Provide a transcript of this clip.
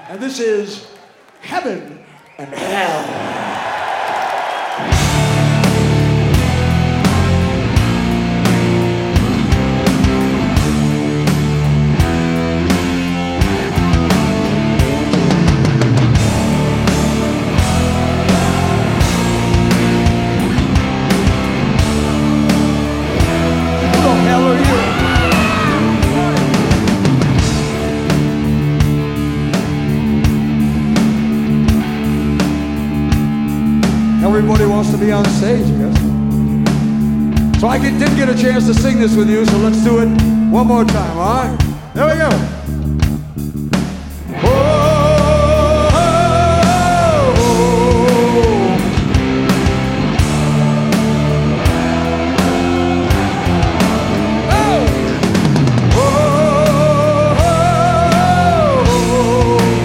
And this is Heaven and Hell. Everybody wants to be on stage, I guess. So I didn't get a chance to sing this with you, so let's do it one more time, all right?